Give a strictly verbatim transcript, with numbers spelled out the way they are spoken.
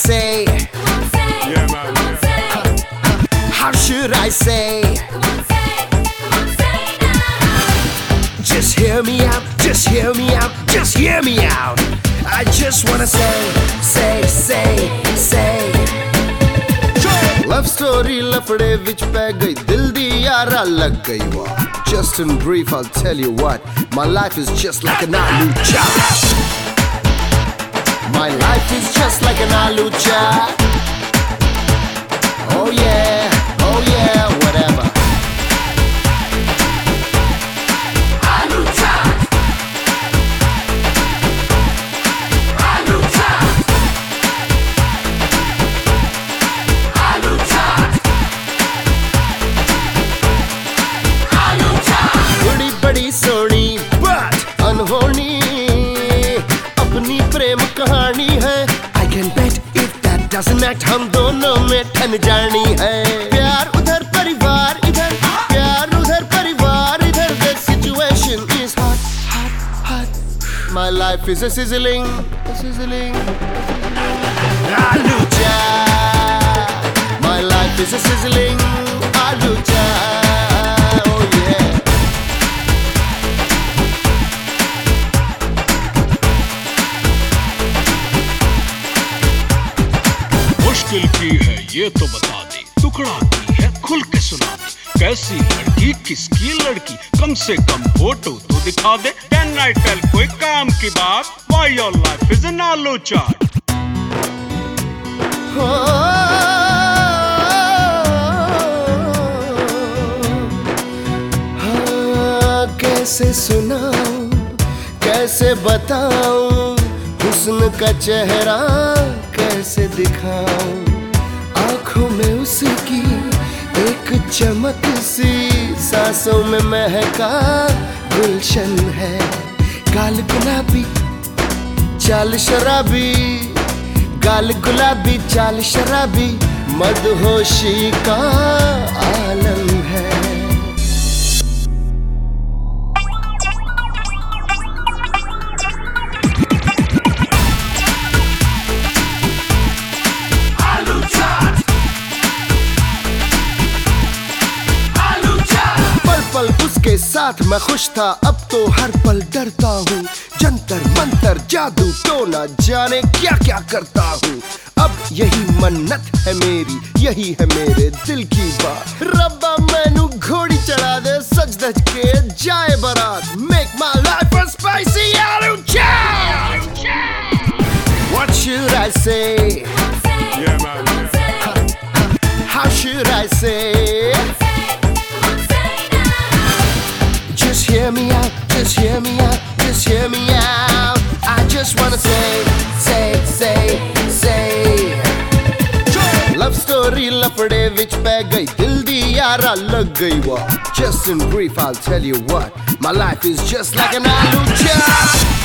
say? Yeah, man. How should I say? Just hear me out, just hear me out, just hear me out. I just wanna say, say, say, say. Love story लफड़े विच पै गई, दिल दी यारा लग गई वाह. Just in brief, I'll tell you what. My life is just like an aloo chaat. My life is just like an aloo chaat. Oh yeah, oh yeah, whatever. Aloo chaat. Aloo chaat. Aloo chaat. Aloo chaat. बड़ी बड़ी Soni but अनहोनी अपनी प्रेम कहानी है. I can bet if that doesn't act हम दोनों में ठन जानी है. प्यार उधर परिवार इधर, प्यार उधर परिवार इधर. The situation is hot, hot, hot. My life is a sizzling, a sizzling, aloo chaat. My life is a sizzling aloo chaat. Oh yeah. मुश्किल की है ये तो बता दे, टुकड़ा की है खुल के सुना दे. कैसी लड़की किसकी लड़की, कम से कम फोटो तो दिखा दे. कैन आई टेल कोई काम की बात, why your life is an aloo chaat. हाँ, कैसे सुनाऊं, कैसे बताऊं, हुस्न का चेहरा कैसे दिखाऊं. आंखों में उसकी एक चमक सी, सांसों में महका गुलशन है. गाल गुलाबी चाल शराबी, गाल गुलाबी चाल शराबी, मदहोशी का आलम है. पल उसके साथ मैं खुश था, अब तो हर पल डरता हूँ. जंतर मंतर जादू तो न जाने क्या क्या करता हूँ. अब यही मन्नत है मेरी, यही है मेरे दिल की बात. रब्बा मैनू घोड़ी चढ़ा दे, सज धज के जाए बारात. Make my life a spicy aloo chaat. What should I say? Yeah, man. How should I say? Just hear me out, just hear me out, just hear me out. I just wanna say, say, say, say. Love story लफड़े विच पै गई, दिल दी यारा लग गई वाह. Just in brief, I'll tell you what. My life is just like an aloo chaat.